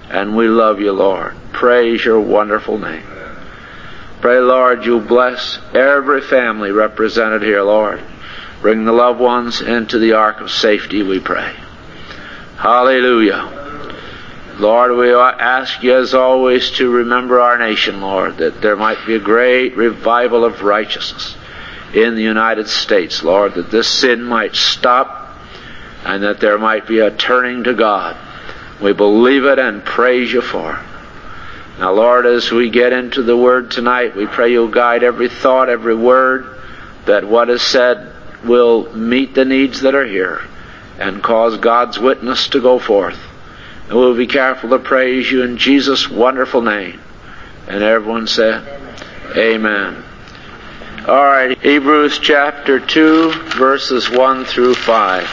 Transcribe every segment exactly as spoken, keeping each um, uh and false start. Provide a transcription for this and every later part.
And we love you, Lord. Praise your wonderful name. Pray, Lord, you bless every family represented here, Lord. Bring the loved ones into the ark of safety, we pray. Hallelujah. Lord, we ask you as always to remember our nation, Lord, that there might be a great revival of righteousness in the United States, Lord, that this sin might stop and that there might be a turning to God. We believe it and praise you for it. Now, Lord, as we get into the Word tonight, we pray you'll guide every thought, every word, that what is said will meet the needs that are here and cause God's witness to go forth. And we'll be careful to praise you in Jesus' wonderful name. And everyone said, Amen. All right, Hebrews chapter two, verses one through five.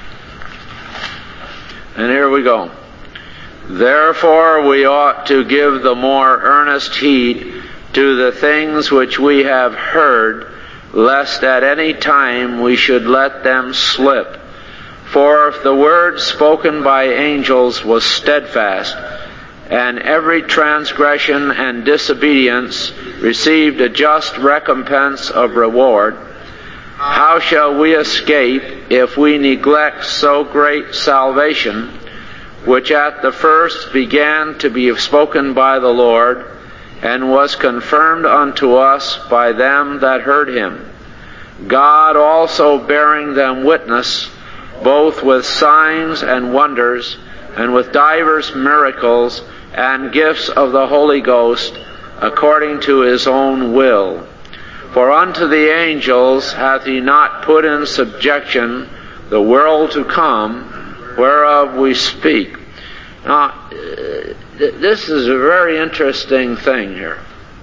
And here we go. Therefore we ought to give the more earnest heed to the things which we have heard, lest at any time we should let them slip. For if the word spoken by angels was steadfast, and every transgression and disobedience received a just recompense of reward, how shall we escape if we neglect so great salvation, which at the first began to be spoken by the Lord, and was confirmed unto us by them that heard him, God also bearing them witness, both with signs and wonders, and with divers miracles and gifts of the Holy Ghost, according to his own will. For unto the angels hath he not put in subjection the world to come, whereof we speak. Now, this is a very interesting thing here.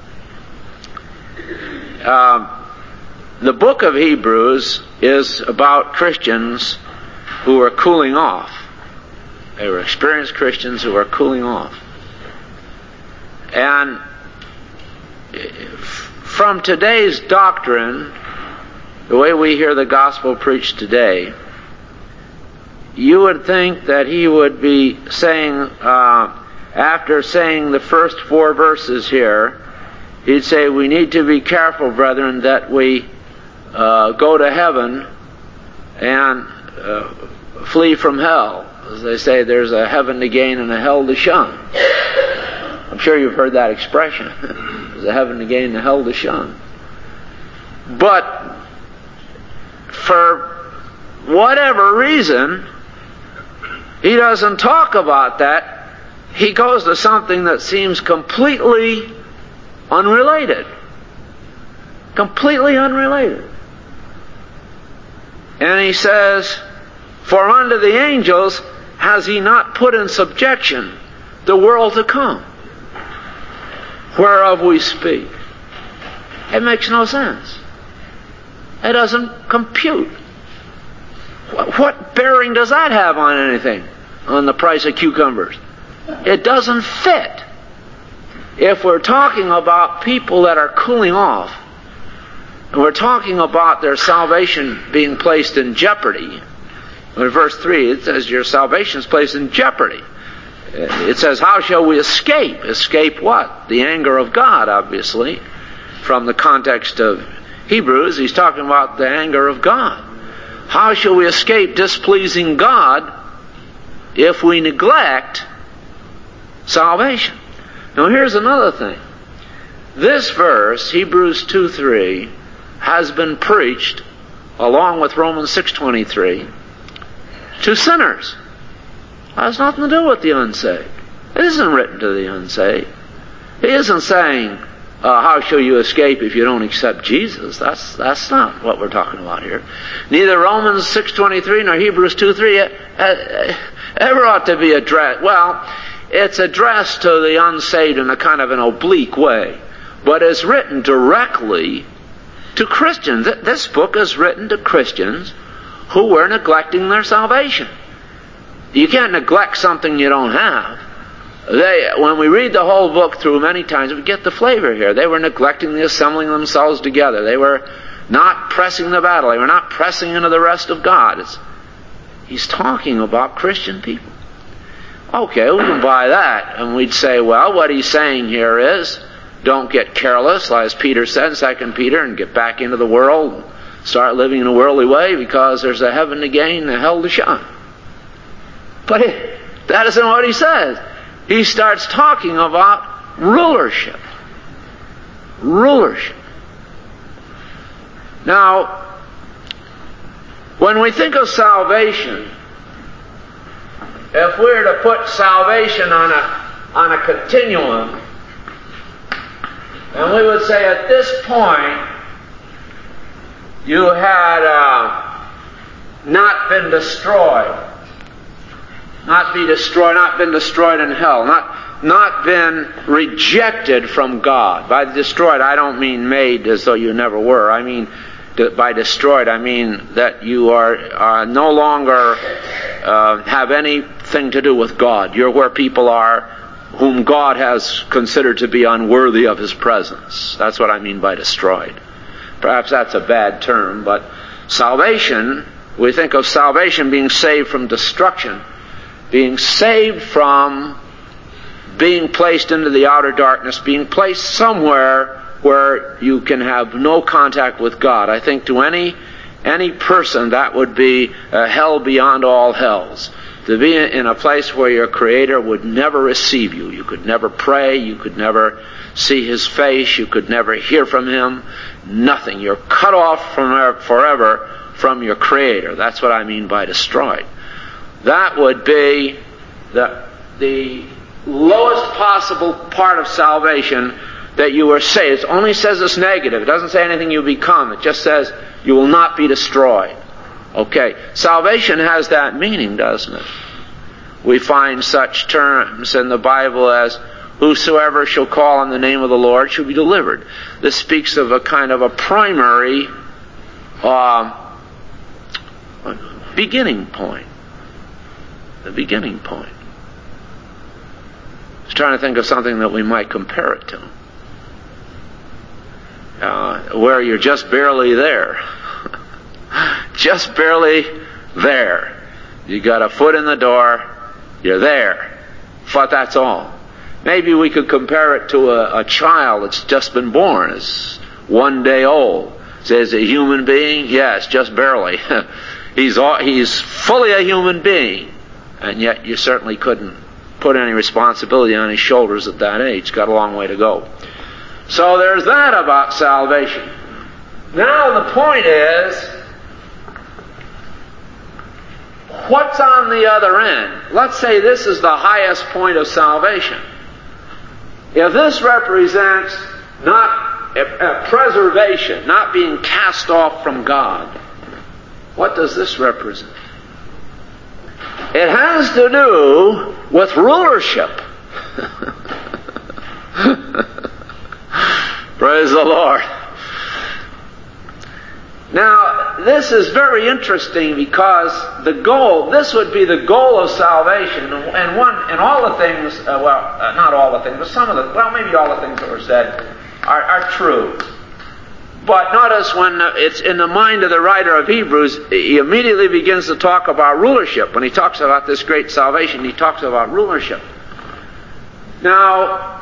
Uh, the book of Hebrews is about Christians who are cooling off. They were experienced Christians who are cooling off. And from today's doctrine, the way we hear the gospel preached today, you would think that he would be saying, uh, after saying the first four verses here, he'd say, we need to be careful, brethren, that we uh, go to heaven and uh, flee from hell. As they say, there's a heaven to gain and a hell to shun. I'm sure you've heard that expression. There's a heaven to gain and a hell to shun. But for whatever reason, he doesn't talk about that. He goes to something that seems completely unrelated. Completely unrelated. And he says, for unto the angels has he not put in subjection the world to come, whereof we speak. It makes no sense. It doesn't compute. What bearing does that have on anything? On the price of cucumbers? It doesn't fit. If we're talking about people that are cooling off, and we're talking about their salvation being placed in jeopardy, in verse three it says your salvation is placed in jeopardy. It says, how shall we escape? Escape what? The anger of God, obviously. From the context of Hebrews, he's talking about the anger of God. How shall we escape displeasing God if we neglect salvation? Now here's another thing. This verse, Hebrews two three, has been preached, along with Romans six twenty-three, to sinners. It has nothing to do with the unsaved. It isn't written to the unsaved. He isn't saying, uh, how shall you escape if you don't accept Jesus? That's that's not what we're talking about here. Neither Romans six twenty-three nor Hebrews two three uh, uh, ever ought to be addressed. Well, it's addressed to the unsaved in a kind of an oblique way, but it's written directly to Christians. This book is written to Christians who were neglecting their salvation. You can't neglect something you don't have. They, when we read the whole book through many times, we get the flavor here. They were neglecting the assembling themselves together. They were not pressing the battle. They were not pressing into the rest of God. It's, he's talking about Christian people. Okay, we can buy that. And we'd say, well, what he's saying here is, don't get careless, as Peter said in Second Peter, and get back into the world, and start living in a worldly way, because there's a heaven to gain and a hell to shun. But it, that isn't what he says. He starts talking about rulership. Rulership. Now, when we think of salvation, if we were to put salvation on a on a continuum, and we would say at this point you had uh, not been destroyed, not be destroyed, not been destroyed in hell, not not been rejected from God. By destroyed, I don't mean made as though you never were. I mean, by destroyed, I mean that you are uh, no longer uh, have anything to do with God. You're where people are whom God has considered to be unworthy of His presence. That's what I mean by destroyed. Perhaps that's a bad term, but salvation, we think of salvation being saved from destruction, being saved from being placed into the outer darkness, being placed somewhere where you can have no contact with God. I think to any any person that would be a hell beyond all hells. To be in a place where your Creator would never receive you. You could never pray. You could never see His face. You could never hear from Him. Nothing. You're cut off from forever from your Creator. That's what I mean by destroyed. That would be the, the lowest possible part of salvation, that you were saved. It only says it's negative. It doesn't say anything you become. It just says you will not be destroyed. Okay. Salvation has that meaning, doesn't it? We find such terms in the Bible as, whosoever shall call on the name of the Lord shall be delivered. This speaks of a kind of a primary uh, beginning point. The beginning point. I was trying to think of something that we might compare it to. Uh, where you're just barely there. Just barely there. You got a foot in the door, you're there. But that's all. Maybe we could compare it to a, a child that's just been born. It's one day old. Is a human being? Yes, just barely. he's all, he's fully a human being. And yet you certainly couldn't put any responsibility on his shoulders at that age. Got a long way to go. So there's that about salvation. Now the point is, what's on the other end? Let's say this is the highest point of salvation. If this represents not a, a preservation, not being cast off from God, what does this represent? It has to do with rulership. Praise the Lord. Now, this is very interesting because the goal, this would be the goal of salvation, and one, and all the things, uh, well, uh, not all the things, but some of the, well, maybe all the things that were said are, are true. But notice when it's in the mind of the writer of Hebrews, he immediately begins to talk about rulership. When he talks about this great salvation, he talks about rulership. Now,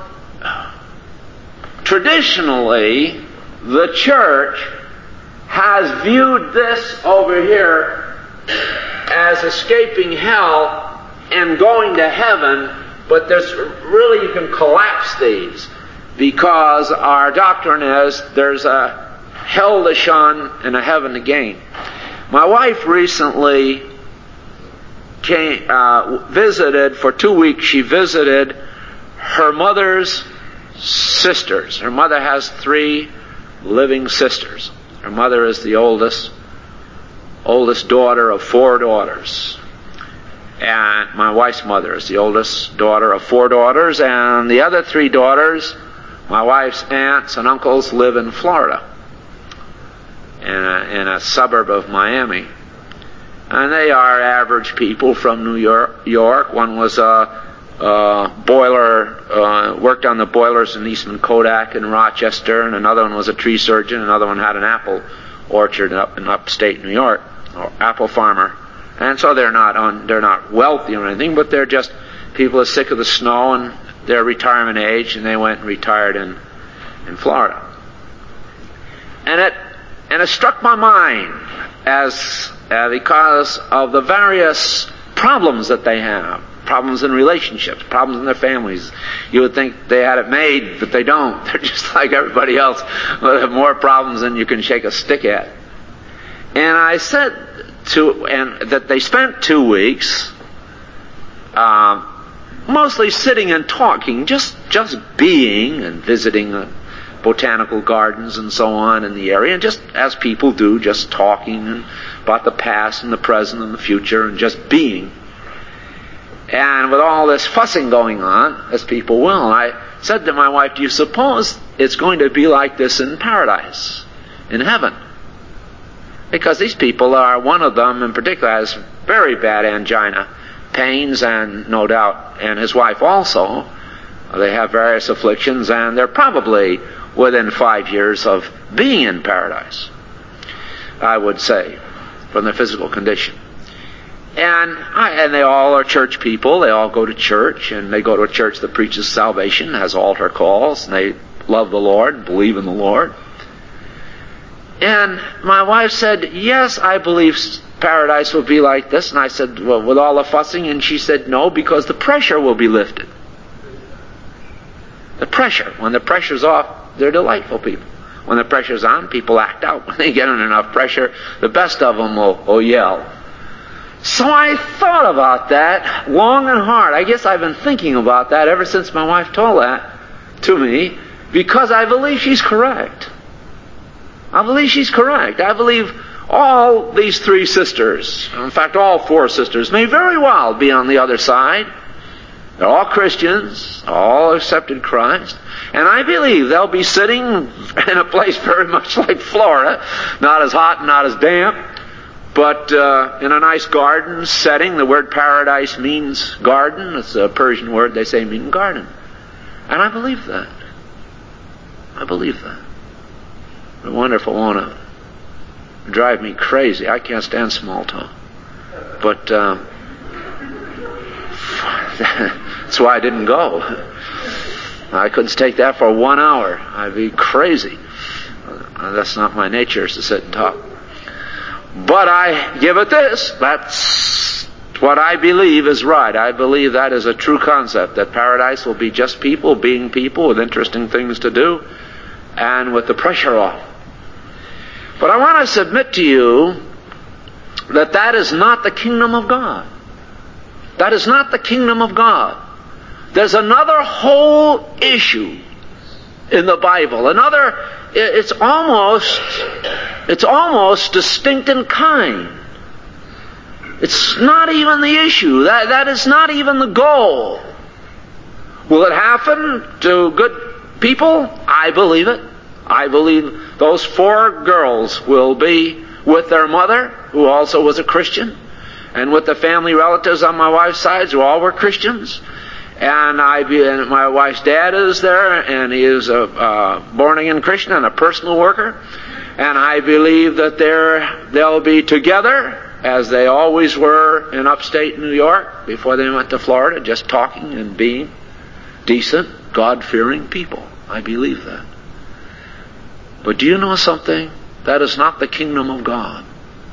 traditionally, the church has viewed this over here as escaping hell and going to heaven, but there's really, you can collapse these, because our doctrine is there's a hell to shun and a heaven to gain. My wife recently came, uh, visited, for two weeks she visited her mother's sisters. Her mother has three living sisters. Her mother is the oldest, oldest daughter of four daughters. And my wife's mother is the oldest daughter of four daughters, and the other three daughters, my wife's aunts and uncles, live in Florida, in a, in a suburb of Miami. And they are average people from New York. York. One was a, a boiler, uh, worked on the boilers in Eastman Kodak in Rochester, and another one was a tree surgeon. Another one had an apple orchard up in upstate New York, or apple farmer. And so they're not on, they're not wealthy or anything, but they're just people are sick of the snow and they're retirement age, and they went and retired in, in Florida. And it, and it struck my mind as uh, because of the various problems that they have. Problems in relationships, problems in their families. You would think they had it made, but they don't. They're just like everybody else. They have more problems than you can shake a stick at. And I said to, and that they spent two weeks, uh, mostly sitting and talking, just just being and visiting uh, botanical gardens and so on in the area, and just as people do, just talking and about the past and the present and the future, and just being. And with all this fussing going on, as people will, I said to my wife, do you suppose it's going to be like this in paradise, in heaven? Because these people are, one of them in particular has very bad angina pains, and no doubt, and his wife also. They have various afflictions, and they're probably within five years of being in paradise, I would say, from their physical condition. And I, and they all are church people. They all go to church, and they go to a church that preaches salvation, has altar calls, and they love the Lord, believe in the Lord. And my wife said, yes, I believe paradise will be like this. And I said, well, with all the fussing? And she said, no, because the pressure will be lifted. The pressure. When the pressure's off, they're delightful people. When the pressure's on, people act out. When they get under enough pressure, the best of them will, will yell. So I thought about that long and hard. I guess I've been thinking about that ever since my wife told that to me, because I believe she's correct. I believe she's correct. I believe all these three sisters, in fact all four sisters, may very well be on the other side. They're all Christians, all accepted Christ. And I believe they'll be sitting in a place very much like Florida, not as hot and not as damp, but uh, in a nice garden setting. The word paradise means garden. It's a Persian word, they say, mean garden. And I believe that. I believe that. It's wonderful, won't it? It'll drive me crazy. I can't stand small talk. But uh, that's why I didn't go. I couldn't take that for one hour. I'd be crazy. That's not my nature, is to sit and talk. But I give it this. That's what I believe is right. I believe that is a true concept, that paradise will be just people being people with interesting things to do and with the pressure off. But I want to submit to you that that is not the kingdom of God. That is not the kingdom of God. There's another whole issue in the Bible. Another, it's almost, it's almost distinct in kind. It's not even the issue. That, that is not even the goal. Will it happen to good people? I believe it. I believe those four girls will be with their mother, who also was a Christian, and with the family relatives on my wife's side, who all were Christians. And I, and my wife's dad is there, and he is a uh, born-again Christian and a personal worker. And I believe that they're, they'll be together, as they always were in upstate New York before they went to Florida, just talking and being decent, God-fearing people. I believe that. But do you know something? That is not the kingdom of God.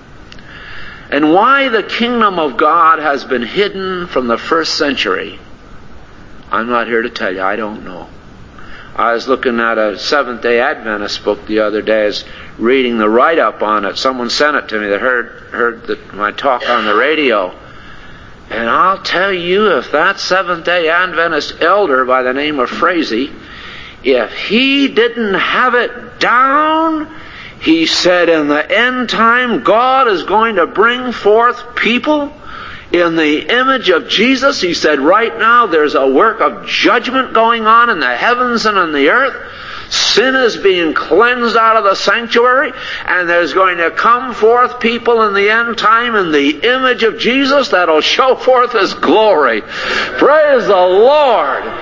And why the kingdom of God has been hidden from the first century, I'm not here to tell you. I don't know. I was looking at a Seventh-day Adventist book the other day, I was reading the write-up on it. Someone sent it to me that heard, heard the, my talk on the radio. And I'll tell you, if that Seventh-day Adventist elder by the name of Frazee, if he didn't have it down, he said in the end time God is going to bring forth people in the image of Jesus. He said right now there's a work of judgment going on in the heavens and in the earth. Sin is being cleansed out of the sanctuary, and there's going to come forth people in the end time in the image of Jesus that'll show forth His glory. Praise the Lord.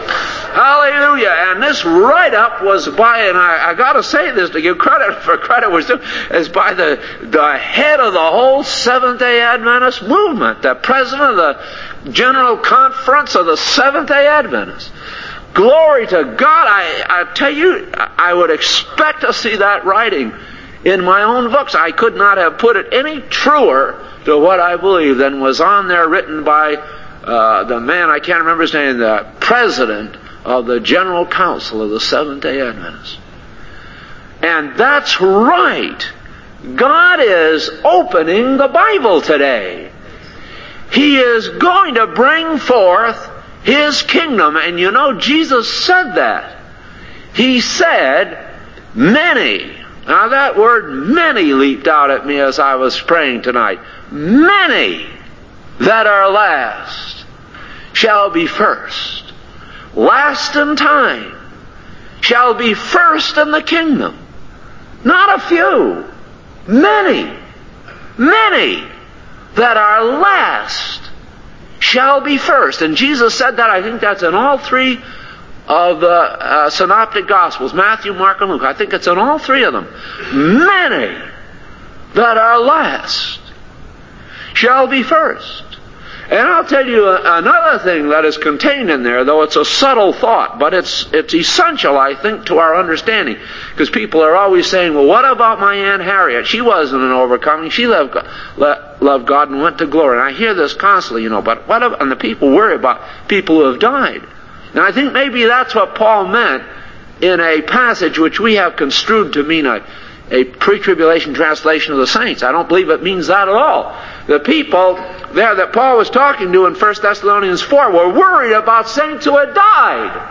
Hallelujah. And this write-up was by, and I, I got to say this to give credit for credit was due, is by the, the head of the whole Seventh-day Adventist movement, the president of the General Conference of the Seventh-day Adventists. Glory to God. I, I tell you, I would expect to see that writing in my own books. I could not have put it any truer to what I believe than was on there, written by uh, the man, I can't remember his name, the president of the General Council of the Seventh-day Adventists. And that's right. God is opening the Bible today. He is going to bring forth His kingdom. And you know, Jesus said that. He said, many. Now that word many leaped out at me as I was praying tonight. Many that are last shall be first. Last in time shall be first in the kingdom. Not a few. Many. Many that are last shall be first. And Jesus said that. I think that's in all three of the uh, synoptic gospels, Matthew, Mark, and Luke. I think it's in all three of them. Many that are last shall be first. And I'll tell you another thing that is contained in there, though it's a subtle thought, but it's it's essential, I think, to our understanding. Because people are always saying, well, what about my Aunt Harriet? She wasn't an overcoming. She loved God, loved God and went to glory. And I hear this constantly, you know, but what about, and the people worry about people who have died. And I think maybe that's what Paul meant in a passage which we have construed to mean a, a pre-tribulation translation of the saints. I don't believe it means that at all. The people there that Paul was talking to in First Thessalonians four were worried about saints who had died.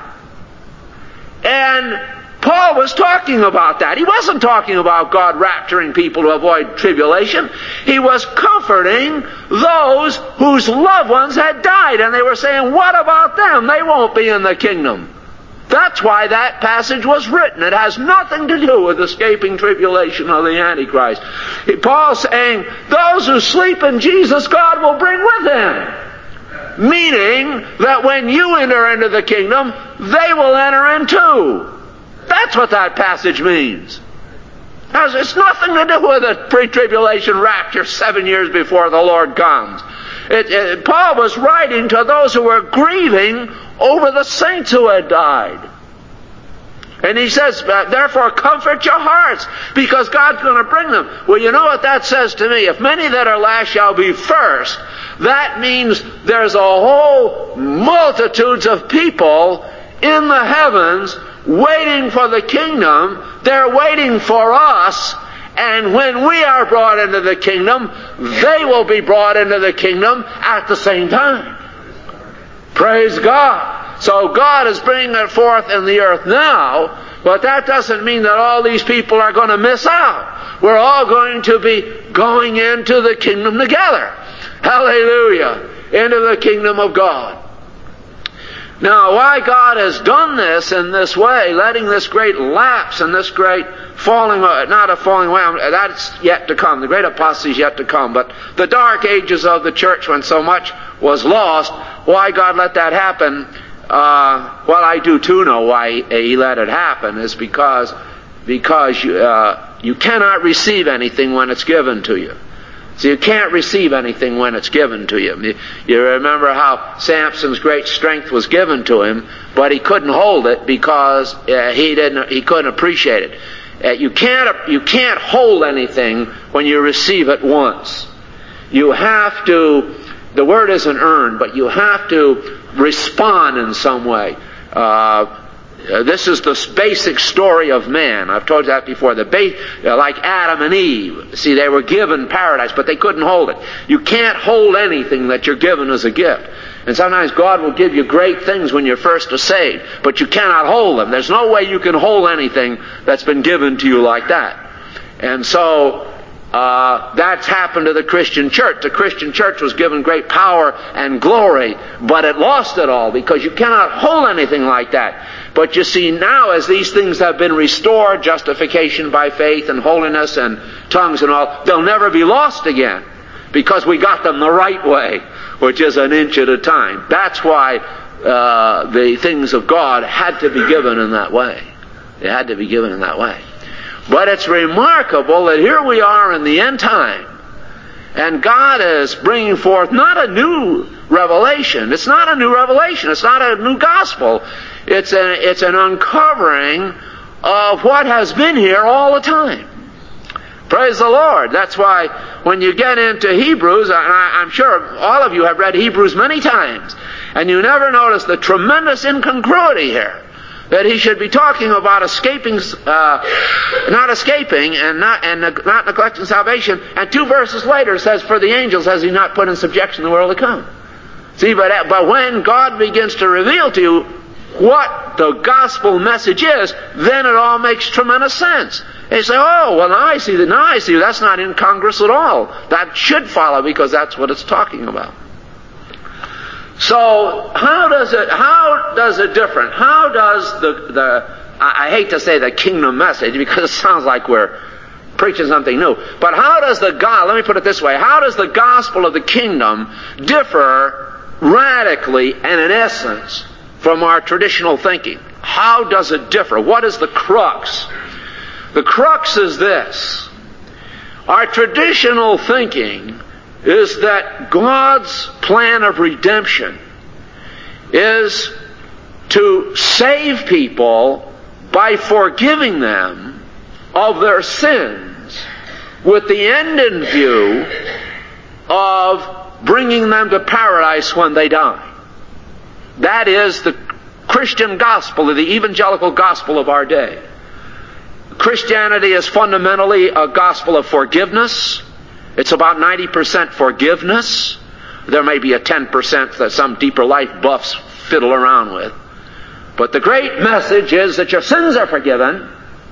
And Paul was talking about that. He wasn't talking about God rapturing people to avoid tribulation. He was comforting those whose loved ones had died. And they were saying, what about them? They won't be in the kingdom. That's why that passage was written. It has nothing to do with escaping tribulation of the Antichrist. Paul's saying, those who sleep in Jesus, God will bring with Him. Meaning that when you enter into the kingdom, they will enter in too. That's what that passage means. It's nothing to do with a pre-tribulation rapture seven years before the Lord comes. It, it, Paul was writing to those who were grieving over the saints who had died. And he says, therefore comfort your hearts, because God's going to bring them. Well, you know what that says to me? If many that are last shall be first, that means there's a whole multitudes of people in the heavens waiting for the kingdom. They're waiting for us. And when we are brought into the kingdom, they will be brought into the kingdom at the same time. Praise God. So God is bringing it forth in the earth now, but that doesn't mean that all these people are going to miss out. We're all going to be going into the kingdom together. Hallelujah. Into the kingdom of God. Now, why God has done this in this way, letting this great lapse and this great falling, not a falling away, that's yet to come. The great apostasy is yet to come. But the dark ages of the church when so much was lost, why God let that happen, uh, well, I do too know why He let it happen, is because, because you, uh, you cannot receive anything when it's given to you. So you can't receive anything when it's given to you. You remember how Samson's great strength was given to him, but he couldn't hold it because uh, he didn't. He couldn't appreciate it. Uh, you can't. You can't hold anything when you receive it once. You have to. The word isn't earned, but you have to respond in some way. Uh, Uh, this is the basic story of man. I've told you that before. The ba- uh, like Adam and Eve. See, they were given paradise, but they couldn't hold it. You can't hold anything that you're given as a gift. And sometimes God will give you great things when you're first saved, but you cannot hold them. There's no way you can hold anything that's been given to you like that. And so, uh, that's happened to the Christian church. The Christian church was given great power and glory, but it lost it all because you cannot hold anything like that. But you see, now as these things have been restored, justification by faith and holiness and tongues and all, they'll never be lost again because we got them the right way, which is an inch at a time. That's why uh, the things of God had to be given in that way. They had to be given in that way. But it's remarkable that here we are in the end time, and God is bringing forth not a new revelation. It's not a new revelation. It's not a new gospel. It's, a, it's an uncovering of what has been here all the time. Praise the Lord. That's why when you get into Hebrews, and I, I'm sure all of you have read Hebrews many times, and you never notice the tremendous incongruity here. That he should be talking about escaping, uh, not escaping and not and not neglecting salvation, and two verses later says, "For the angels has he not put in subjection the world to come." See, but but when God begins to reveal to you what the gospel message is, then it all makes tremendous sense. And you say, "Oh, well, now I see that. Now I see that's not incongruous at all. That should follow because that's what it's talking about." So how does it how does it different? How does the the I hate to say the kingdom message because it sounds like we're preaching something new. But how does the God let me put it this way, how does the gospel of the kingdom differ radically and in essence from our traditional thinking? How does it differ? What is the crux? The crux is this. Our traditional thinking is that God's plan of redemption is to save people by forgiving them of their sins with the end in view of bringing them to paradise when they die. That is the Christian gospel, or the evangelical gospel of our day. Christianity is fundamentally a gospel of forgiveness. It's about ninety percent forgiveness. There may be a ten percent that some deeper life buffs fiddle around with. But the great message is that your sins are forgiven.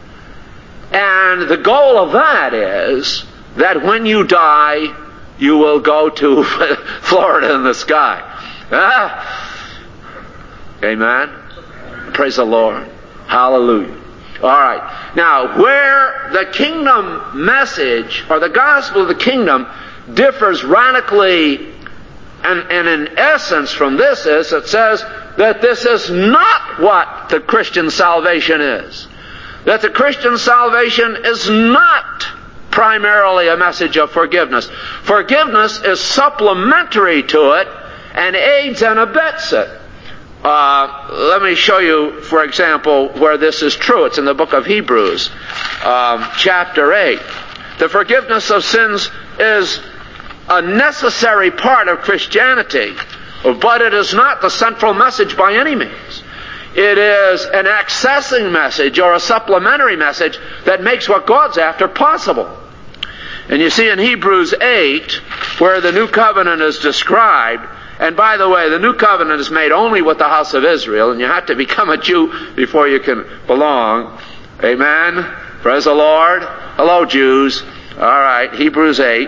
And the goal of that is that when you die, you will go to Florida in the sky. Ah. Amen? Praise the Lord. Hallelujah. All right. Now, where the kingdom message, or the gospel of the kingdom, differs radically and, and in essence from this is, it says that this is not what the Christian salvation is. That the Christian salvation is not primarily a message of forgiveness. Forgiveness is supplementary to it and aids and abets it. Uh, let me show you, for example, where this is true. It's in the book of Hebrews, um, chapter eight. The forgiveness of sins is a necessary part of Christianity, but it is not the central message by any means. It is an accessing message or a supplementary message that makes what God's after possible. And you see in Hebrews eight, where the new covenant is described, and by the way, the new covenant is made only with the house of Israel, and you have to become a Jew before you can belong. Amen? Praise the Lord. Hello, Jews. All right, Hebrews eight.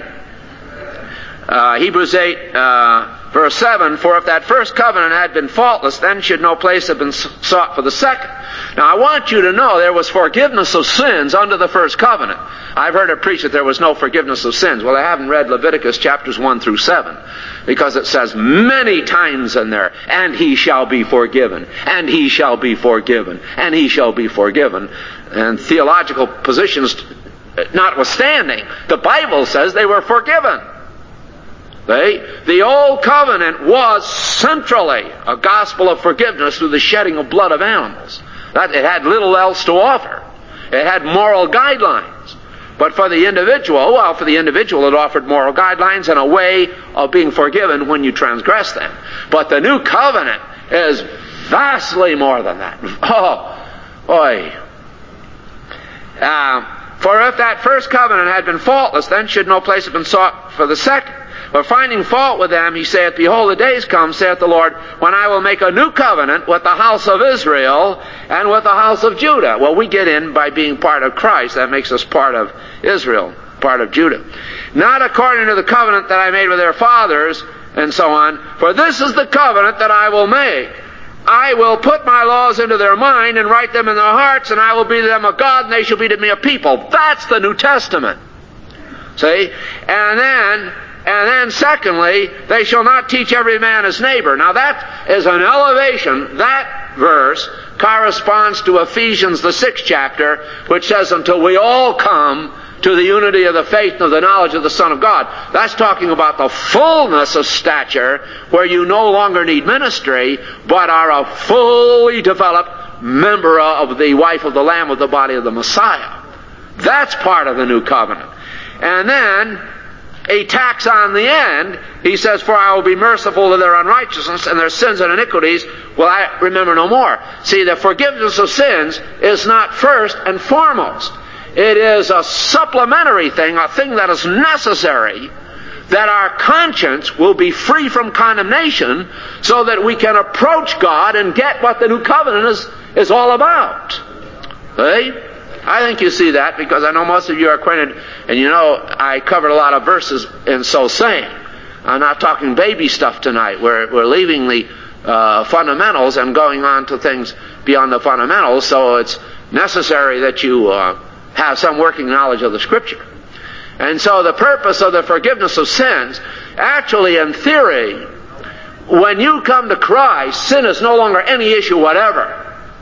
Uh, Hebrews eight, uh, verse seven, "For if that first covenant had been faultless, then should no place have been sought for the second." Now, I want you to know there was forgiveness of sins under the first covenant. I've heard it preached that there was no forgiveness of sins. Well, I haven't read Leviticus chapters one through seven, because it says many times in there, "And he shall be forgiven, and he shall be forgiven, and he shall be forgiven." And theological positions notwithstanding, the Bible says they were forgiven. They, the old covenant was centrally a gospel of forgiveness through the shedding of blood of animals. That, it had little else to offer. It had moral guidelines. But for the individual, well, for the individual it offered moral guidelines and a way of being forgiven when you transgress them. But the new covenant is vastly more than that. Oh, boy. Uh, for if that first covenant had been faultless, then should no place have been sought for the second. But finding fault with them, he saith, "Behold, the days come, saith the Lord, when I will make a new covenant with the house of Israel and with the house of Judah." Well, we get in by being part of Christ. That makes us part of Israel, part of Judah. "Not according to the covenant that I made with their fathers," and so on. "For this is the covenant that I will make. I will put my laws into their mind and write them in their hearts, and I will be to them a God, and they shall be to me a people." That's the New Testament. See? And then, And then secondly, they shall not teach every man his neighbor. Now that is an elevation. That verse corresponds to Ephesians, the sixth chapter, which says, until we all come to the unity of the faith and of the knowledge of the Son of God. That's talking about the fullness of stature, where you no longer need ministry, but are a fully developed member of the wife of the Lamb, of the body of the Messiah. That's part of the new covenant. And then he tacks on the end, he says, for I will be merciful to their unrighteousness, and their sins and iniquities will I remember no more. See, the forgiveness of sins is not first and foremost. It is a supplementary thing, a thing that is necessary, that our conscience will be free from condemnation so that we can approach God and get what the new covenant is, is all about. See? I think you see that, because I know most of you are acquainted, and you know I covered a lot of verses in so saying. I'm not talking baby stuff tonight. We're, we're leaving the uh, fundamentals and going on to things beyond the fundamentals, so it's necessary that you uh, have some working knowledge of the Scripture. And so the purpose of the forgiveness of sins, actually in theory, when you come to Christ, sin is no longer any issue whatever.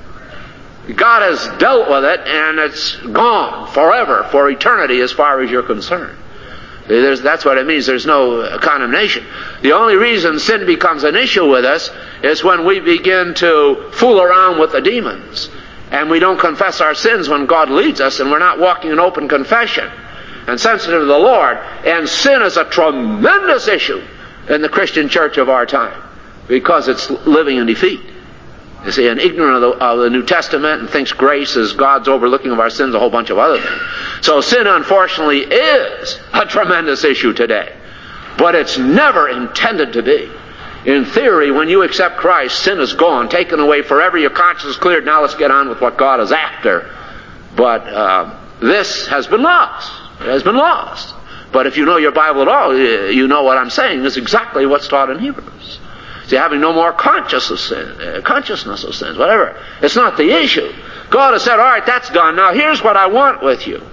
God has dealt with it, and it's gone forever, for eternity, as far as you're concerned. There's, that's what it means. There's no condemnation. The only reason sin becomes an issue with us is when we begin to fool around with the demons, and we don't confess our sins when God leads us, and we're not walking in open confession and sensitive to the Lord. And sin is a tremendous issue in the Christian church of our time, because it's living in defeat. You see, and ignorant of the, of the New Testament, and thinks grace is God's overlooking of our sins, a whole bunch of other things. So sin, unfortunately, is a tremendous issue today. But it's never intended to be. In theory, when you accept Christ, sin is gone, taken away forever, your conscience is cleared, now let's get on with what God is after. But uh, this has been lost. It has been lost. But if you know your Bible at all, you know what I'm saying is exactly what's taught in Hebrews. See, having no more conscious of sin, uh, consciousness of sins, whatever. It's not the issue. God has said, all right, that's done. Now here's what I want with you.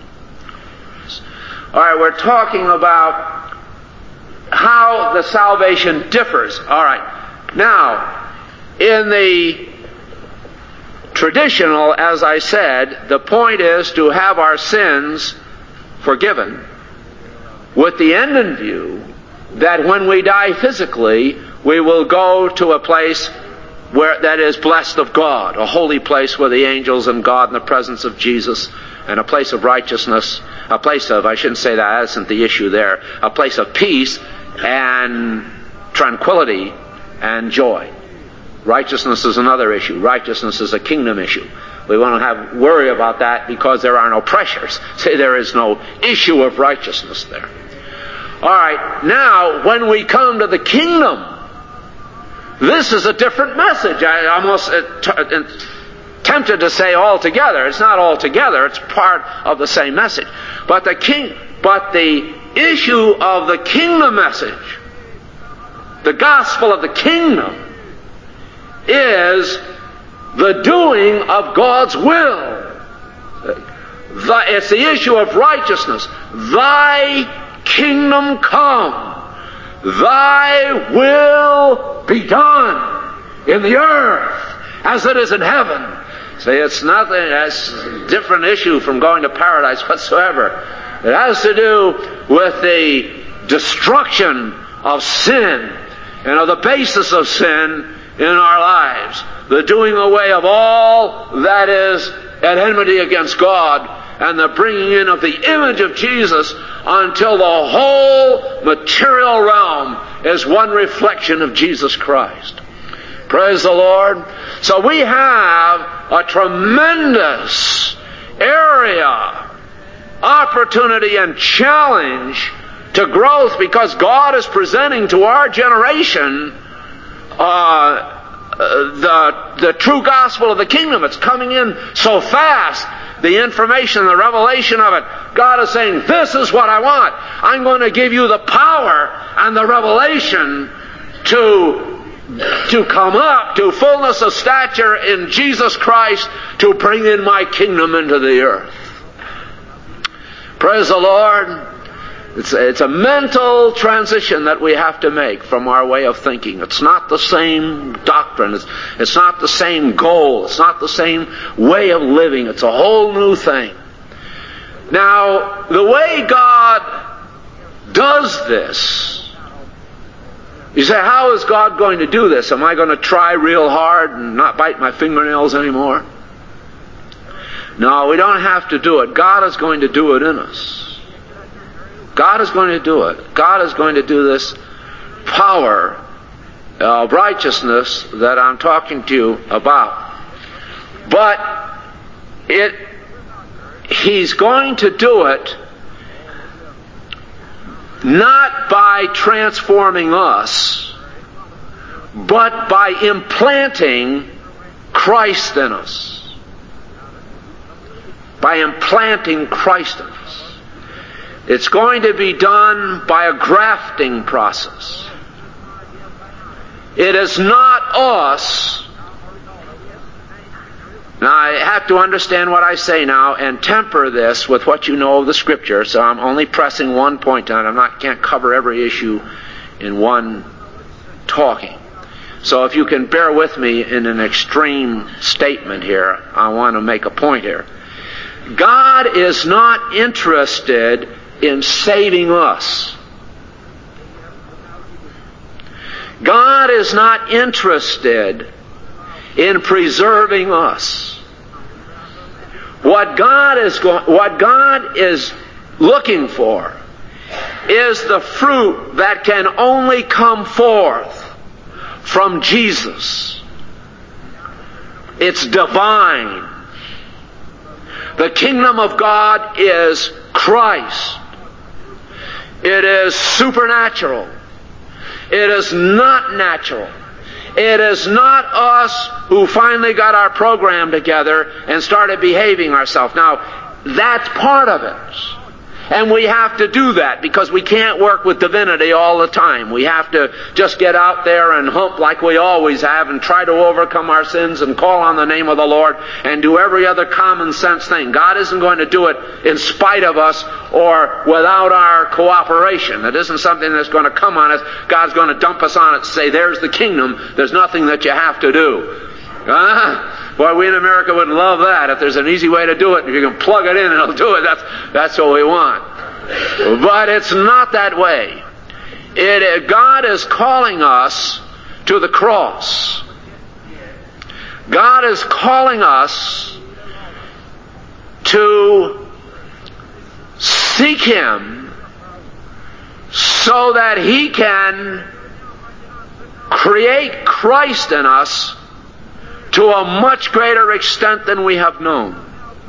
All right, we're talking about how the salvation differs. All right. Now, in the traditional, as I said, the point is to have our sins forgiven with the end in view that when we die physically, we will go to a place where that is blessed of God, a holy place where the angels and God in the presence of Jesus, and a place of righteousness, a place of, I shouldn't say that, that isn't the issue there, a place of peace and tranquility and joy. Righteousness is another issue. Righteousness is a kingdom issue. We won't have worry about that because there are no pressures. See, there is no issue of righteousness there. All right, now when we come to the kingdom, this is a different message. I almost uh, t- uh, tempted to say altogether. It's not altogether. It's part of the same message. But the king, but the issue of the kingdom message, the gospel of the kingdom, is the doing of God's will. The, it's the issue of righteousness. Thy kingdom come. Thy will be done in the earth as it is in heaven. See, it's nothing, that's a different issue from going to paradise whatsoever. It has to do with the destruction of sin and of the basis of sin in our lives. The doing away of all that is at enmity against God, and the bringing in of the image of Jesus until the whole material realm is one reflection of Jesus Christ. Praise the Lord. So we have a tremendous area, opportunity and challenge to growth, because God is presenting to our generation uh, the, the true gospel of the kingdom. It's coming in so fast. The information, the revelation of it. God is saying, this is what I want. I'm going to give you the power and the revelation to, to come up to fullness of stature in Jesus Christ, to bring in my kingdom into the earth. Praise the Lord. It's a, it's a mental transition that we have to make from our way of thinking. It's not the same doctrine. It's, it's not the same goal. It's not the same way of living. It's a whole new thing. Now, the way God does this, you say, how is God going to do this? Am I going to try real hard and not bite my fingernails anymore? No, we don't have to do it. God is going to do it in us. God is going to do it. God is going to do this power of righteousness that I'm talking to you about. But it, He's going to do it not by transforming us, but by implanting Christ in us. By implanting Christ in us. It's going to be done by a grafting process. It is not us. Now, I have to understand what I say now and temper this with what you know of the Scripture, so I'm only pressing one point on it. I'm not, can't cover every issue in one talking. So if you can bear with me in an extreme statement here, I want to make a point here. God is not interested in saving us. God is not interested in preserving us. What God is go- what God is looking for is the fruit that can only come forth from Jesus. It's divine. The kingdom of God is Christ. It is supernatural. It is not natural. It is not us who finally got our program together and started behaving ourselves. Now, that's part of it. And we have to do that because we can't work with divinity all the time. We have to just get out there and hump like we always have and try to overcome our sins and call on the name of the Lord and do every other common sense thing. God isn't going to do it in spite of us or without our cooperation. It isn't something that's going to come on us. God's going to dump us on it and say, there's the kingdom. There's nothing that you have to do. Uh, boy, we in America would love that. If there's an easy way to do it, if you can plug it in, it'll do it. That's that's what we want. But it's not that way. It, God is calling us to the cross. God is calling us to seek Him so that He can create Christ in us to a much greater extent than we have known.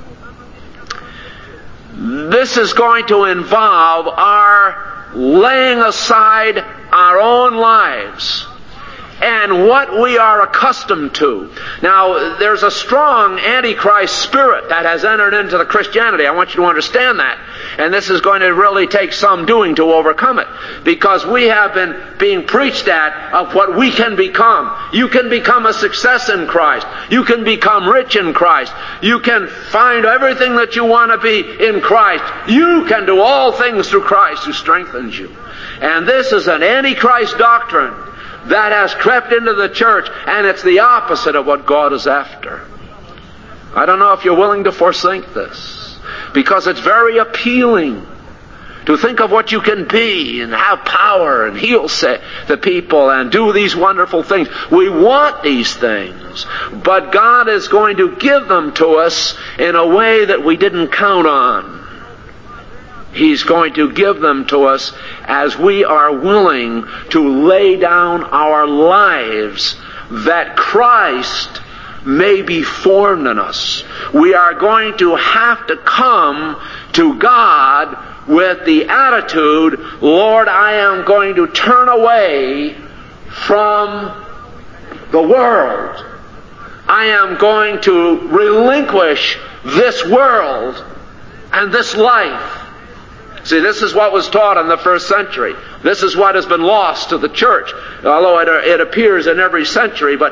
This is going to involve our laying aside our own lives and what we are accustomed to. Now, there's a strong Antichrist spirit that has entered into the Christianity. I want you to understand that. And this is going to really take some doing to overcome it. Because we have been being preached at of what we can become. You can become a success in Christ. You can become rich in Christ. You can find everything that you want to be in Christ. You can do all things through Christ who strengthens you. And this is an Antichrist doctrine that has crept into the church, and it's the opposite of what God is after. I don't know if you're willing to forsake this, because it's very appealing to think of what you can be and have power and heal the people and do these wonderful things. We want these things, but God is going to give them to us in a way that we didn't count on. He's going to give them to us as we are willing to lay down our lives that Christ may be formed in us. We are going to have to come to God with the attitude, Lord, I am going to turn away from the world. I am going to relinquish this world and this life. See, this is what was taught in the first century. This is what has been lost to the church, although it, it appears in every century. But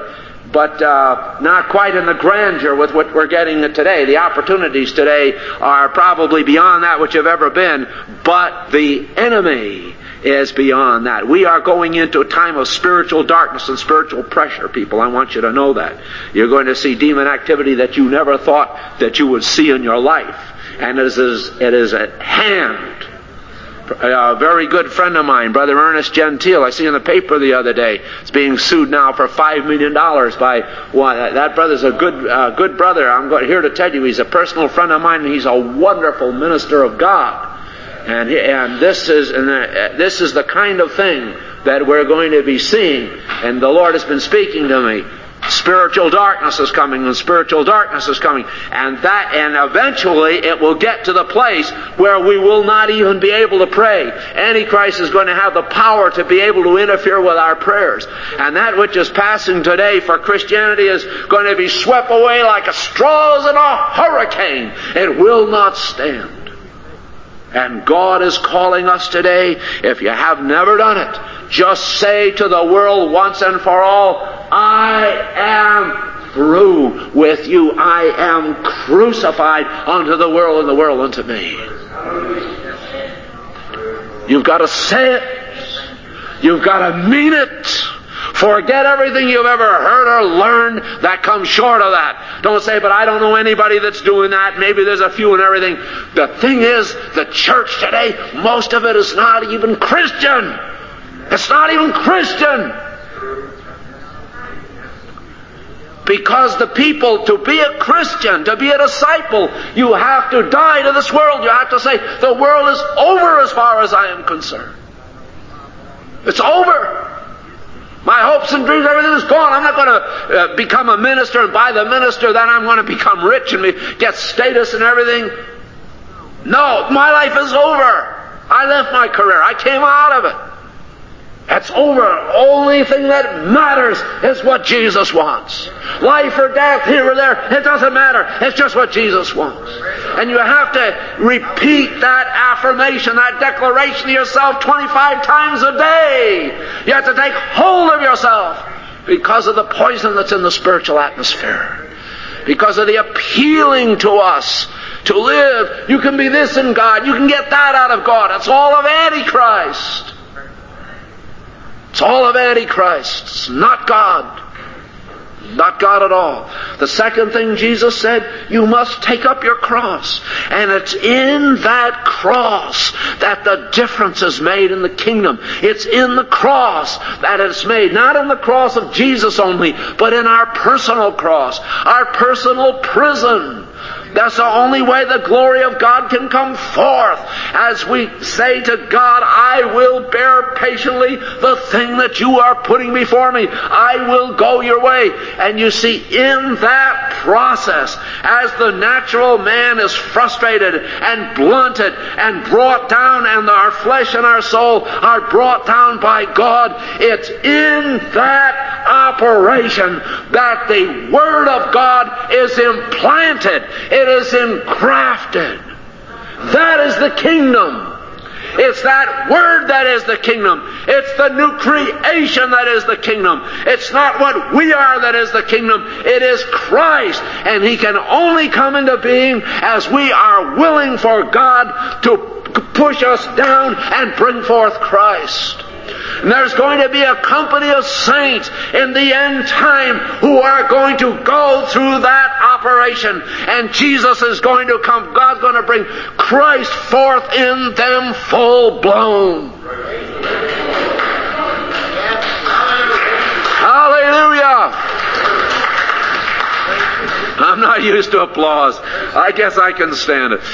but uh, not quite in the grandeur with what we're getting today. The opportunities today are probably beyond that which have ever been, but the enemy is beyond that. We are going into a time of spiritual darkness and spiritual pressure, people. I want you to know that. You're going to see demon activity that you never thought that you would see in your life. And it is, it is at hand. A very good friend of mine, Brother Ernest Gentile, I see in the paper the other day, is being sued now for five million dollars by one. That brother's a good uh, good brother. I'm here to tell you, he's a personal friend of mine, and he's a wonderful minister of God. And he, and this is and uh, this is the kind of thing that we're going to be seeing. And the Lord has been speaking to me. Spiritual darkness is coming, and spiritual darkness is coming. And that, and eventually it will get to the place where we will not even be able to pray. Antichrist is going to have the power to be able to interfere with our prayers. And that which is passing today for Christianity is going to be swept away like a straws in a hurricane. It will not stand. And God is calling us today, if you have never done it, just say to the world once and for all, I am through with you. I am crucified unto the world and the world unto me. You've got to say it. You've got to mean it. Forget everything you've ever heard or learned that comes short of that. Don't say, but I don't know anybody that's doing that. Maybe there's a few and everything. The thing is, the church today, most of it is not even Christian. It's not even Christian. Because the people, to be a Christian, to be a disciple, you have to die to this world. You have to say, the world is over as far as I am concerned. It's over. My hopes and dreams, everything is gone. I'm not going to uh, become a minister, and by the minister then I'm going to become rich and get status and everything. No, my life is over. I left my career. I came out of it. That's over. Only thing that matters is what Jesus wants. Life or death, here or there, it doesn't matter. It's just what Jesus wants. And you have to repeat that affirmation, that declaration to yourself twenty-five times a day. You have to take hold of yourself because of the poison that's in the spiritual atmosphere. Because of the appealing to us to live. You can be this in God. You can get that out of God. It's all of Antichrist. It's all of Antichrist. It's not God. Not God at all. The second thing Jesus said, you must take up your cross. And it's in that cross that the difference is made in the kingdom. It's in the cross that it's made. Not in the cross of Jesus only, but in our personal cross. Our personal prison. That's the only way the glory of God can come forth. As we say to God, I will bear patiently the thing that you are putting before me. I will go your way. And you see, in that process, as the natural man is frustrated and blunted and brought down, and our flesh and our soul are brought down by God, it's in that operation that the Word of God is implanted. It is engrafted. That is the kingdom. It's that Word that is the kingdom. It's the new creation that is the kingdom. It's not what we are that is the kingdom. It is Christ. And He can only come into being as we are willing for God to push us down and bring forth Christ. And there's going to be a company of saints in the end time who are going to go through that operation. And Jesus is going to come. God's going to bring Christ forth in them full blown. Hallelujah! I'm not used to applause. I guess I can stand it.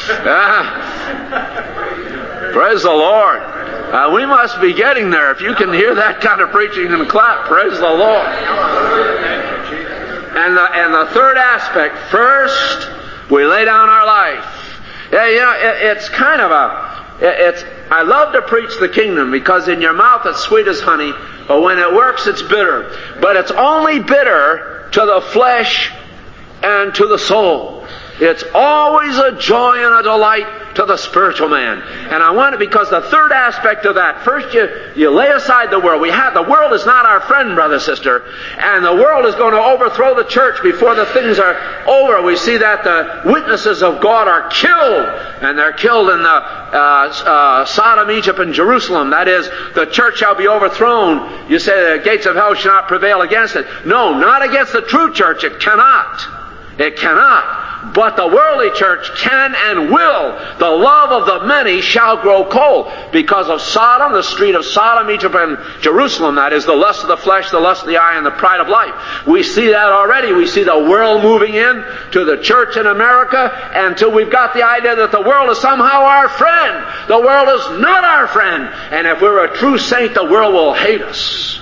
Ah. Praise the Lord. Uh, we must be getting there. If you can hear that kind of preaching and clap, praise the Lord. And the, and the third aspect, first, we lay down our life. Yeah, you know, it, it's kind of a, it, it's, I love to preach the kingdom because in your mouth it's sweet as honey, but when it works it's bitter. But it's only bitter to the flesh and to the soul. It's always a joy and a delight to the spiritual man. And I want it because the third aspect of that, first you, you lay aside the world. We have, the world is not our friend, brother, sister. And the world is going to overthrow the church before the things are over. We see that the witnesses of God are killed. And they're killed in the uh, uh, Sodom, Egypt, and Jerusalem. That is, the church shall be overthrown. You say the gates of hell shall not prevail against it. No, not against the true church. It cannot. It cannot. But the worldly church can and will. The love of the many shall grow cold. Because of Sodom, the street of Sodom, Egypt, and Jerusalem, that is the lust of the flesh, the lust of the eye, and the pride of life. We see that already. We see the world moving in to the church in America until we've got the idea that the world is somehow our friend. The world is not our friend. And if we're a true saint, the world will hate us.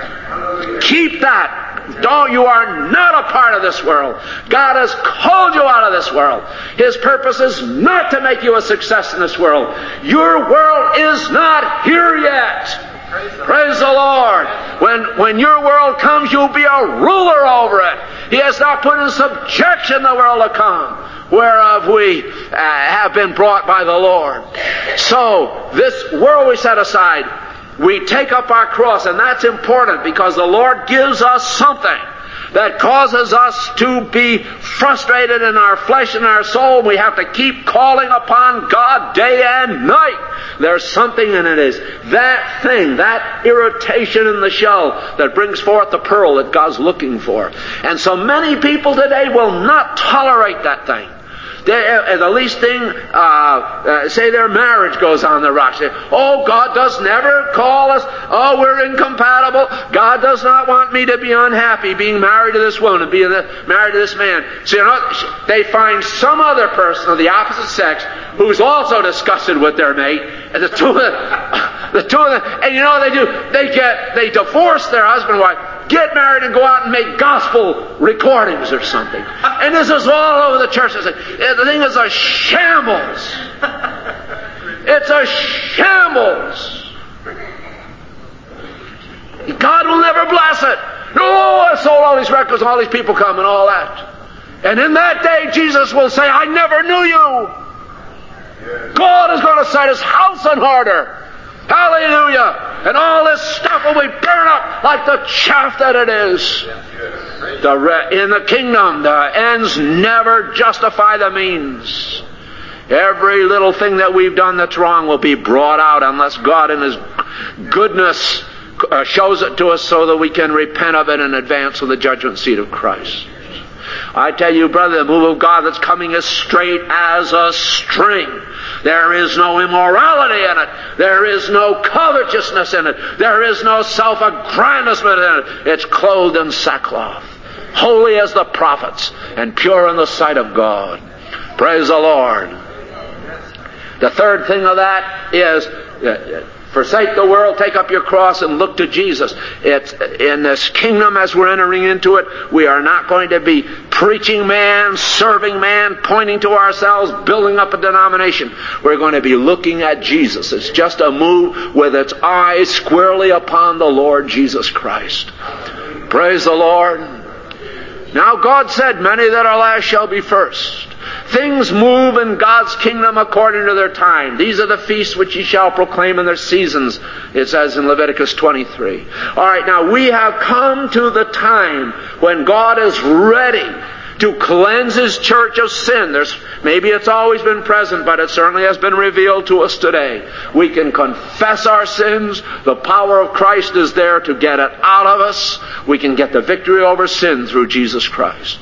Keep that. Don't, you are not a part of this world. God has called you out of this world. His purpose is not to make you a success in this world. Your world is not here yet. Praise the Lord. When, when your world comes, you'll be a ruler over it. He has not put in subjection the world to come, whereof we uh, have been brought by the Lord. So, this world we set aside. We take up our cross, and that's important because the Lord gives us something that causes us to be frustrated in our flesh and our soul. We have to keep calling upon God day and night. There's something in it is that thing, that irritation in the shell that brings forth the pearl that God's looking for. And so many people today will not tolerate that thing. They, uh, the least thing, uh, uh, say their marriage goes on the rocks. Say, oh, God does never call us. Oh, we're incompatible. God does not want me to be unhappy being married to this woman and being married to this man. So, you know, they find some other person of the opposite sex who's also disgusted with their mate. And the two of them, the two of them, and you know what they do? They get, they divorce their husband and wife. Get married and go out and make gospel recordings or something. And this is all over the church. The thing is a shambles. It's a shambles. God will never bless it. Oh, I sold all these records, all these people come and all that. And in that day, Jesus will say, I never knew you. God is going to set His house on order. Hallelujah! And all this stuff will be burned up like the chaff that it is. The re- in the kingdom, the ends never justify the means. Every little thing that we've done that's wrong will be brought out unless God in His goodness uh, shows it to us so that we can repent of it and advance to the judgment seat of Christ. I tell you, brother, the move of God that's coming is straight as a string. There is no immorality in it. There is no covetousness in it. There is no self-aggrandizement in it. It's clothed in sackcloth, holy as the prophets, and pure in the sight of God. Praise the Lord. The third thing of that is, uh, forsake the world, take up your cross, and look to Jesus. It's, in this kingdom, as we're entering into it, we are not going to be preaching man, serving man, pointing to ourselves, building up a denomination. We're going to be looking at Jesus. It's just a move with its eyes squarely upon the Lord Jesus Christ. Praise the Lord. Now God said, many that are last shall be first. Things move in God's kingdom according to their time. These are the feasts which ye shall proclaim in their seasons, it says in Leviticus twenty-three. All right, now we have come to the time when God is ready to cleanse His church of sin. There's, maybe it's always been present, but it certainly has been revealed to us today. We can confess our sins. The power of Christ is there to get it out of us. We can get the victory over sin through Jesus Christ.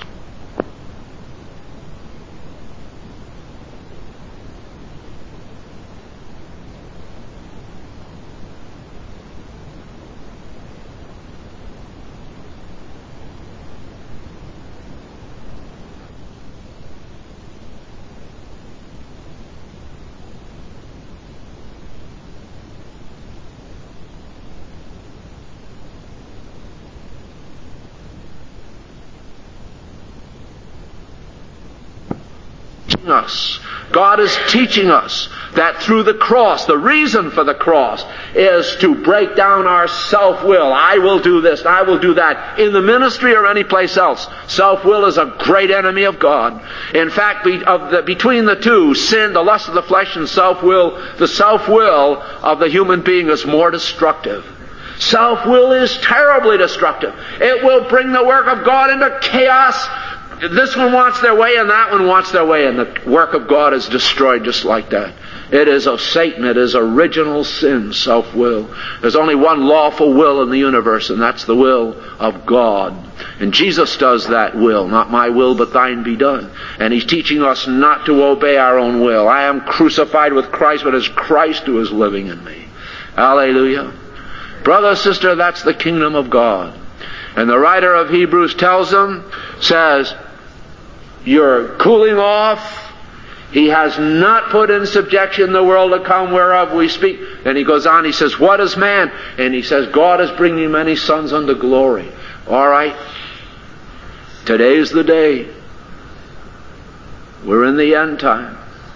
us. God is teaching us that through the cross, the reason for the cross is to break down our self-will. I will do this, I will do that. In the ministry or any place else, self-will is a great enemy of God. In fact, be, of the, between the two, sin, the lust of the flesh, and self-will, the self-will of the human being is more destructive. Self-will is terribly destructive. It will bring the work of God into chaos. This one wants their way and that one wants their way, and the work of God is destroyed just like that. It is of Satan. It is original sin, self-will. There's only one lawful will in the universe, and that's the will of God. And Jesus does that will. Not my will, but thine be done. And He's teaching us not to obey our own will. I am crucified with Christ, but it's Christ who is living in me. Hallelujah. Brother, sister, that's the kingdom of God. And the writer of Hebrews tells them, says, you're cooling off. He has not put in subjection the world to come whereof we speak. And he goes on, he says, what is man? And he says, God is bringing many sons unto glory. All right. Today's the day. We're in the end time.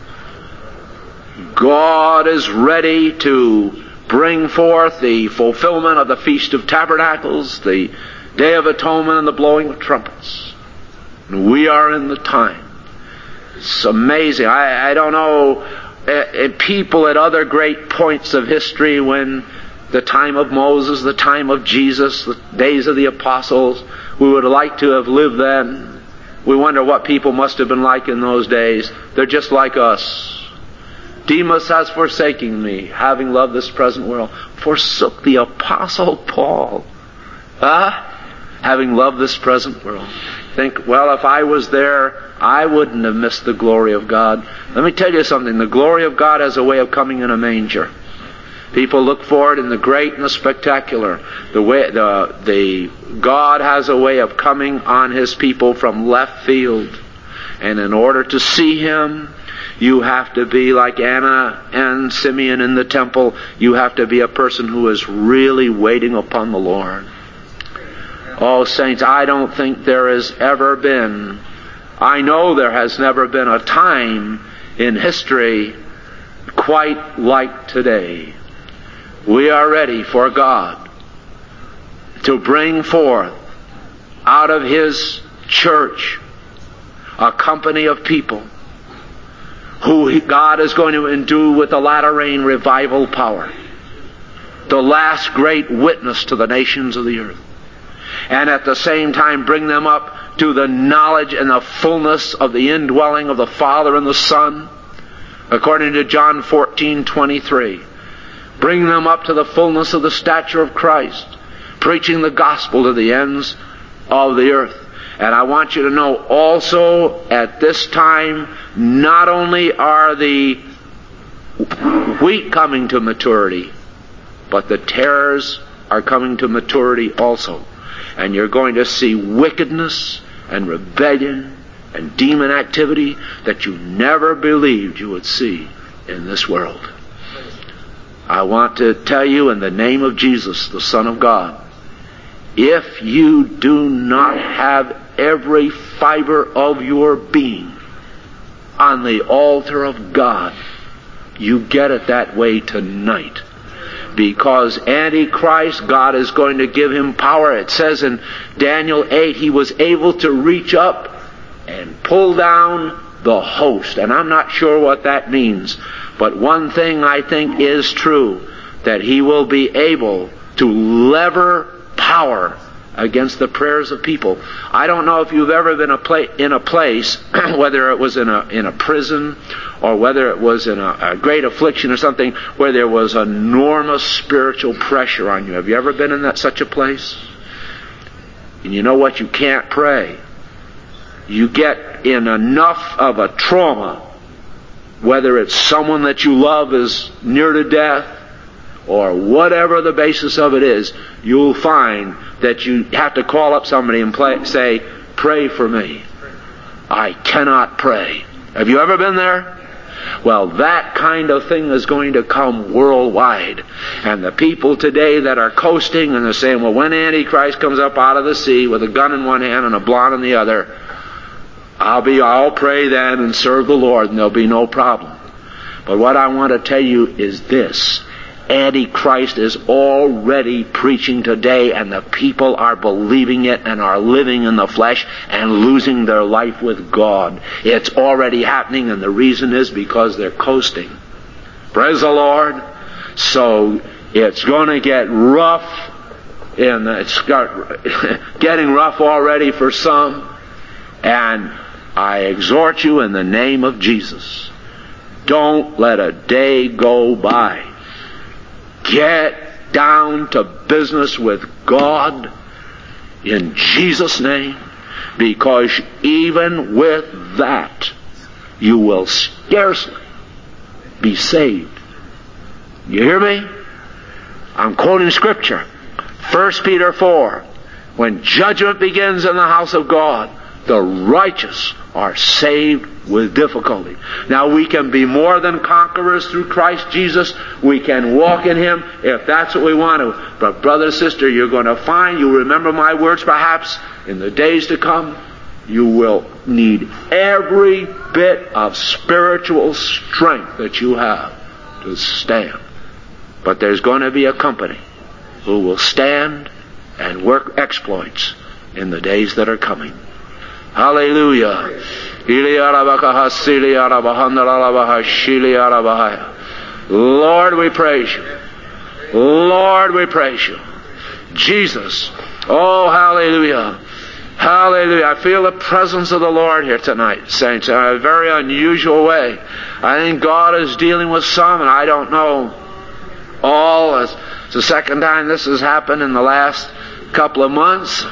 God is ready to bring forth the fulfillment of the Feast of Tabernacles, the Day of Atonement, and the blowing of trumpets. And we are in the time. It's amazing. I, I don't know uh, people at other great points of history, when the time of Moses, the time of Jesus, the days of the apostles, we would like to have lived then. We wonder what people must have been like in those days. They're just like us. Demas has forsaken me, having loved this present world. Forsook the apostle Paul. Huh? Having loved this present world. Think, well, if I was there, I wouldn't have missed the glory of God. Let me tell you something. The glory of God has a way of coming in a manger. People look for it in the great and the spectacular. The way, the, the, God has a way of coming on His people from left field. And in order to see Him, you have to be like Anna and Simeon in the temple. You have to be a person who is really waiting upon the Lord. Oh, saints, I don't think there has ever been, I know there has never been a time in history quite like today. We are ready for God to bring forth out of His church a company of people who God is going to endue with the latter rain revival power. The last great witness to the nations of the earth. And at the same time bring them up to the knowledge and the fullness of the indwelling of the Father and the Son, according to John fourteen twenty-three. Bring them up to the fullness of the stature of Christ, preaching the gospel to the ends of the earth. And I want you to know also at this time, not only are the wheat coming to maturity, but the tares are coming to maturity also. And you're going to see wickedness and rebellion and demon activity that you never believed you would see in this world. I want to tell you in the name of Jesus, the Son of God, if you do not have every fiber of your being on the altar of God, you get it that way tonight. Because Antichrist, God is going to give him power. It says in Daniel eight, he was able to reach up and pull down the host. And I'm not sure what that means. But one thing I think is true, that he will be able to lever power against the prayers of people. I don't know if you've ever been a pla- in a place, whether it was in a in a prison or whether it was in a, a great affliction or something, where there was enormous spiritual pressure on you. Have you ever been in that such a place? And you know what? You can't pray. You get in enough of a trauma, whether it's someone that you love is near to death, or whatever the basis of it is, you'll find that you have to call up somebody and play, say, pray for me. I cannot pray. Have you ever been there? Well, that kind of thing is going to come worldwide. And the people today that are coasting and they're saying, well, when Antichrist comes up out of the sea with a gun in one hand and a blonde in the other, I'll be, I'll pray then and serve the Lord, and there'll be no problem. But what I want to tell you is this. Antichrist is already preaching today, and the people are believing it and are living in the flesh and losing their life with God. It's already happening, and the reason is because they're coasting. Praise the Lord. So it's going to get rough, and it's got, getting rough already for some. And I exhort you in the name of Jesus, don't let a day go by. Get down to business with God in Jesus' name, because even with that, you will scarcely be saved. You hear me? I'm quoting Scripture. First Peter four. When judgment begins in the house of God, the righteous are saved with difficulty. Now, we can be more than conquerors through Christ Jesus. We can walk in Him if that's what we want to. But brother, sister, you're going to find, you remember my words perhaps, in the days to come, you will need every bit of spiritual strength that you have to stand. But there's going to be a company who will stand and work exploits in the days that are coming. Hallelujah. Lord, we praise you. Lord, we praise you. Jesus. Oh, hallelujah. Hallelujah. I feel the presence of the Lord here tonight, saints, in a very unusual way. I think God is dealing with some, and I don't know all. It's the second time this has happened in the last couple of months.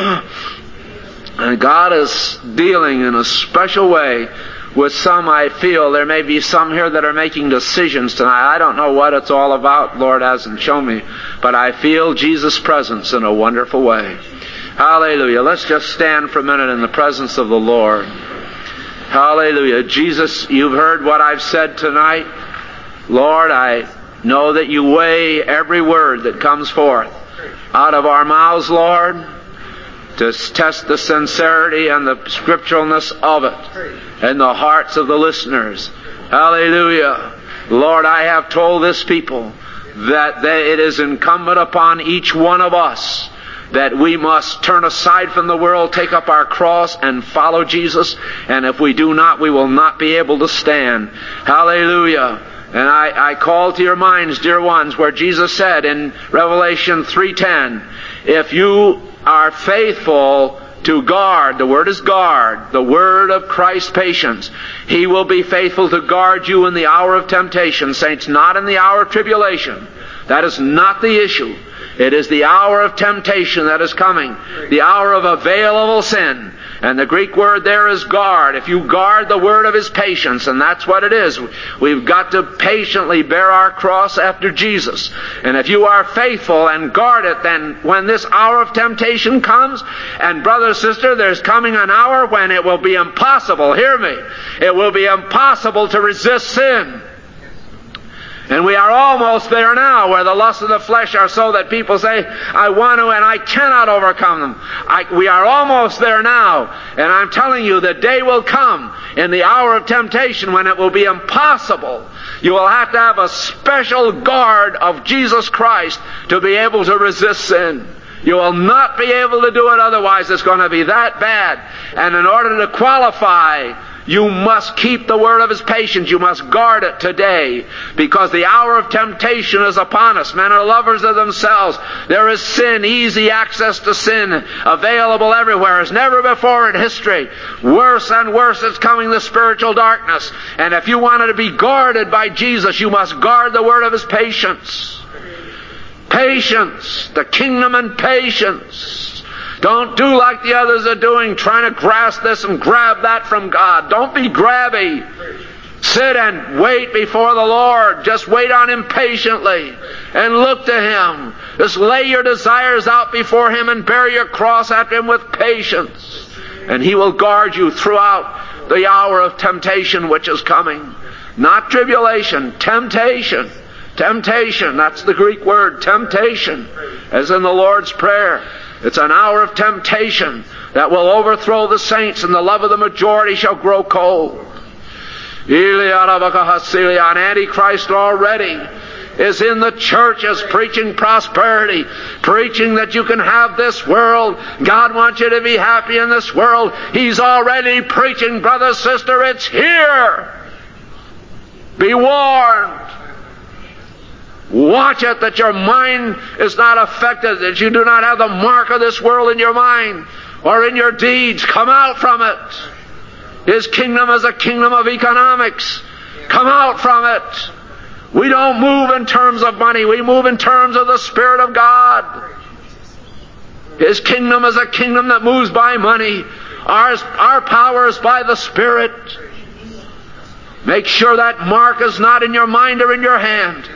And God is dealing in a special way with some. I feel there may be some here that are making decisions tonight. I don't know what it's all about. Lord hasn't shown me. But I feel Jesus' presence in a wonderful way. Hallelujah. Let's just stand for a minute in the presence of the Lord. Hallelujah. Jesus, you've heard what I've said tonight. Lord, I know that you weigh every word that comes forth out of our mouths, Lord, to test the sincerity and the scripturalness of it in the hearts of the listeners. Hallelujah. Lord, I have told this people that they, it is incumbent upon each one of us that we must turn aside from the world, take up our cross, and follow Jesus. And if we do not, we will not be able to stand. Hallelujah. And I, I call to your minds, dear ones, where Jesus said in Revelation three ten, if you are faithful to guard, the word is guard, the word of Christ's patience, He will be faithful to guard you in the hour of temptation, saints, not in the hour of tribulation. That is not the issue. It is the hour of temptation that is coming, the hour of available sin. And the Greek word there is guard. If you guard the word of His patience, and that's what it is. We've got to patiently bear our cross after Jesus. And if you are faithful and guard it, then when this hour of temptation comes, and brother, sister, there's coming an hour when it will be impossible, hear me, it will be impossible to resist sin. And we are almost there now, where the lusts of the flesh are so that people say, I want to and I cannot overcome them. I, we are almost there now. And I'm telling you, the day will come in the hour of temptation when it will be impossible. You will have to have a special guard of Jesus Christ to be able to resist sin. You will not be able to do it otherwise. It's going to be that bad. And in order to qualify, you must keep the word of His patience. You must guard it today, because the hour of temptation is upon us. Men are lovers of themselves. There is sin, easy access to sin, available everywhere as never before in history. Worse and worse it's coming, the spiritual darkness. And if you wanted to be guarded by Jesus, you must guard the word of His patience. Patience, the kingdom and patience. Don't do like the others are doing, trying to grasp this and grab that from God. Don't be grabby. Sit and wait before the Lord. Just wait on Him patiently and look to Him. Just lay your desires out before Him and bear your cross after Him with patience. And He will guard you throughout the hour of temptation which is coming. Not tribulation, temptation. Temptation, that's the Greek word, temptation, as in the Lord's Prayer. It's an hour of temptation that will overthrow the saints, and the love of the majority shall grow cold. An Antichrist already is in the churches preaching prosperity, preaching that you can have this world. God wants you to be happy in this world. He's already preaching, brother, sister, it's here. Be warned. Watch it that your mind is not affected, that you do not have the mark of this world in your mind or in your deeds. Come out from it. His kingdom is a kingdom of economics. Come out from it. We don't move in terms of money. We move in terms of the Spirit of God. His kingdom is a kingdom that moves by money. Ours, our power is by the Spirit. Make sure that mark is not in your mind or in your hand.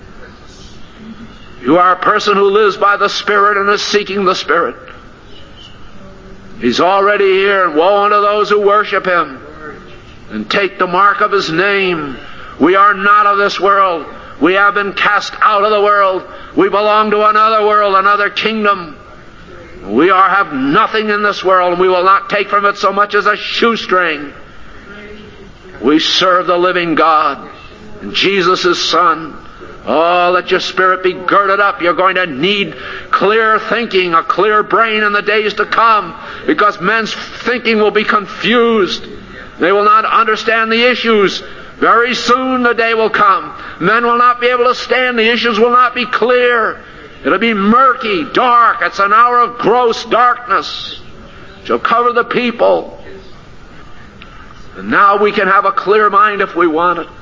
You are a person who lives by the Spirit and is seeking the Spirit. He's already here, and woe unto those who worship Him and take the mark of His name. We are not of this world. We have been cast out of the world. We belong to another world, another kingdom. We are have nothing in this world, and we will not take from it so much as a shoestring. We serve the living God, and Jesus His Son. Oh, let your spirit be girded up. You're going to need clear thinking, a clear brain in the days to come, because men's thinking will be confused. They will not understand the issues. Very soon the day will come. Men will not be able to stand. The issues will not be clear. It'll be murky, dark. It's an hour of gross darkness. It shall cover the people. And now we can have a clear mind if we want it.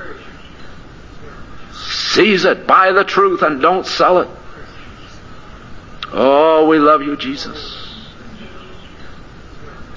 Seize it, buy the truth, and don't sell it. Oh, we love you, Jesus.